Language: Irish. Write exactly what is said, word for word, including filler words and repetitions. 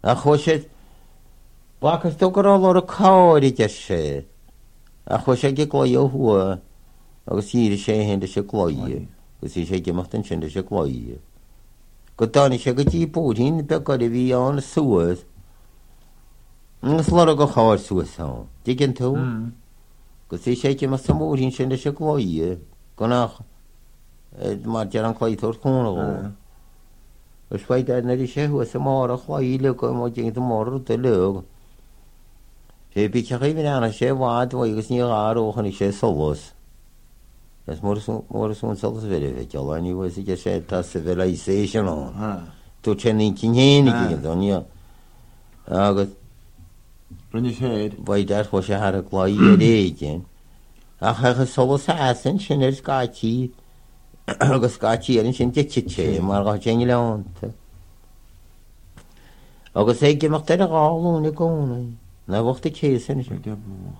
a chu sé bachas do go ráil a cáide sé a chu sé go glóíothua agus síre sé hen sé glóí gus í sé gimachtain sin sé glóí. Go dána sé go dtí búthín be go bhí an suas gus le go cháir suasá. Dí gin tú gus í sé mar samúthín sin sé glóí go nach mar dear an chláithúir chuna. Gus faid na séú sa mar a chláíle go má dé mór de le. sé bí ceíhn anna sé bhád agus ní áróchan í sé solas. Gus mór sún solas bheidir teáin bh ige sé tá sa civilization á. Tú tení cinhénig doní agus rinne séad bhaid chu sé ar a gláí réigen. A chucha solas san sin ar scátí agus scátí an sin deitte sé mar gá té leanta. Agus é giach ar a gáúna gcóna na bhachtta chéan